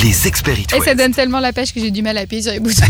Les experts It Et ça West. donne tellement la pêche que j'ai du mal à appuyer sur les boutons.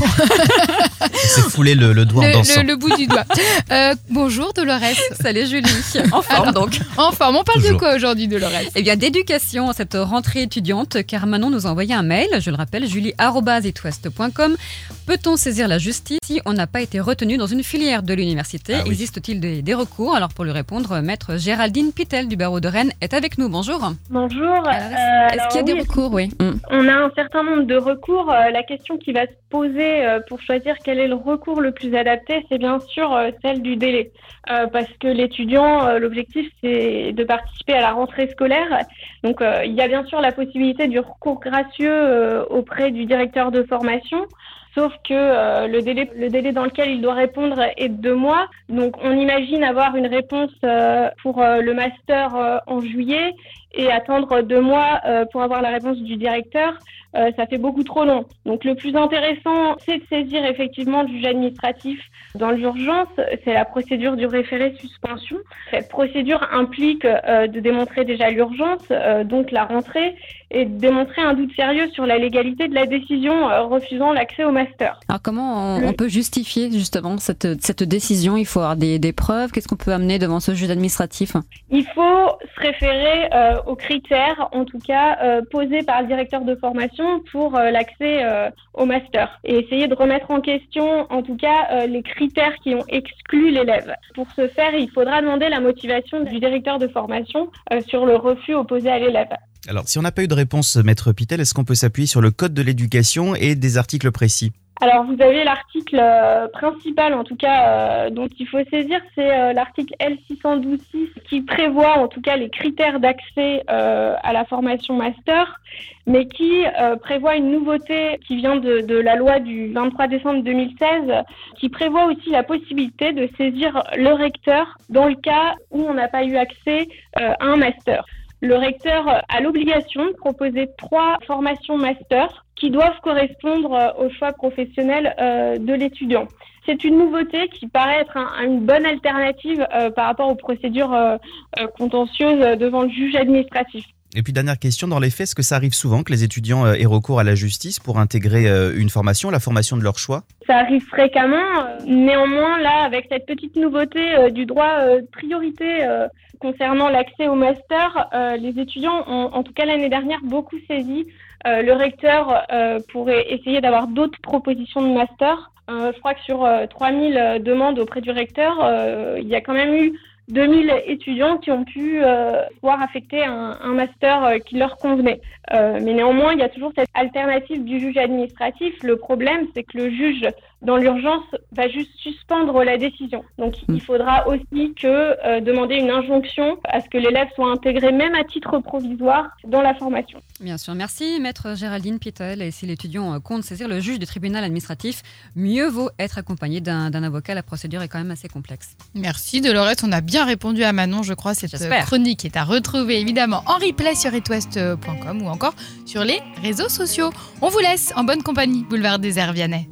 C'est foulé le doigt en dansant. Le bout du doigt. Bonjour Dolores. Salut Julie, en forme donc. En forme, on parle de Toujours. quoi aujourd'hui Dolores? Eh bien d'éducation à cette rentrée étudiante, car Manon nous a envoyé un mail, je le rappelle, julie@itwest.com. Peut-on saisir la justice si on n'a pas été retenu dans une filière de l'université? Ah oui. Existe-t-il des recours? Alors pour lui répondre, maître Géraldine Pitel du barreau de Rennes est avec nous. Bonjour. Bonjour. Est-ce qu'il y a des recours? Oui. On a un certain nombre de recours. La question qui va se poser pour choisir quel est le recours le plus adapté, c'est bien sûr celle du délai. Parce que l'étudiant, l'objectif, c'est de participer à la rentrée scolaire. Donc, il y a bien sûr la possibilité du recours gracieux auprès du directeur de formation. Sauf que le délai dans lequel il doit répondre est de 2 mois. Donc, on imagine avoir une réponse pour le master en juillet et attendre 2 mois pour avoir la réponse du directeur. Ça fait beaucoup trop long. Donc, le plus intéressant, c'est de saisir effectivement le juge administratif dans l'urgence. C'est la procédure du référé suspension. Cette procédure implique de démontrer déjà l'urgence, donc la rentrée, et de démontrer un doute sérieux sur la légalité de la décision refusant l'accès au master. Alors comment on peut justifier justement cette décision? Il faut avoir des preuves. Qu'est-ce qu'on peut amener devant ce juge administratif? Il faut se référer aux critères, en tout cas, posés par le directeur de formation pour l'accès au master. Et essayer de remettre en question, en tout cas, les critères qui ont exclu l'élève. Pour ce faire, il faudra demander la motivation du directeur de formation sur le refus opposé à l'élève. Alors, si on n'a pas eu de réponse, maître Pitel, est-ce qu'on peut s'appuyer sur le code de l'éducation et des articles précis? Alors, vous avez l'article principal, en tout cas, dont il faut saisir, c'est l'article L612.6 qui prévoit, en tout cas, les critères d'accès à la formation master, mais qui prévoit une nouveauté qui vient de la loi du 23 décembre 2016, qui prévoit aussi la possibilité de saisir le recteur dans le cas où on n'a pas eu accès à un master. Le recteur a l'obligation de proposer 3 formations master qui doivent correspondre au choix professionnel de l'étudiant. C'est une nouveauté qui paraît être une bonne alternative par rapport aux procédures contentieuses devant le juge administratif. Et puis, dernière question, dans les faits, est-ce que ça arrive souvent que les étudiants aient recours à la justice pour intégrer une formation, la formation de leur choix? Ça arrive fréquemment. Néanmoins, là, avec cette petite nouveauté du droit de priorité concernant l'accès au master, les étudiants ont, en tout cas l'année dernière, beaucoup saisi le recteur pour essayer d'avoir d'autres propositions de master. Je crois que sur 3000 demandes auprès du recteur, il y a quand même eu 2000 étudiants qui ont pu pouvoir affecter un master qui leur convenait. Mais néanmoins, il y a toujours cette alternative du juge administratif. Le problème, c'est que le juge, dans l'urgence, va juste suspendre la décision. Donc, il faudra aussi demander une injonction à ce que l'élève soit intégré, même à titre provisoire, dans la formation. Bien sûr, merci maître Géraldine Pitel. Et si l'étudiant compte saisir le juge du tribunal administratif, mieux vaut être accompagné d'un avocat. La procédure est quand même assez complexe. Merci Dolores, on a bien répondu à Manon, je crois. Cette J'espère. chronique est à retrouver évidemment en replay sur itwest.com ou encore sur les réseaux sociaux. On vous laisse en bonne compagnie, boulevard Désert Vianney.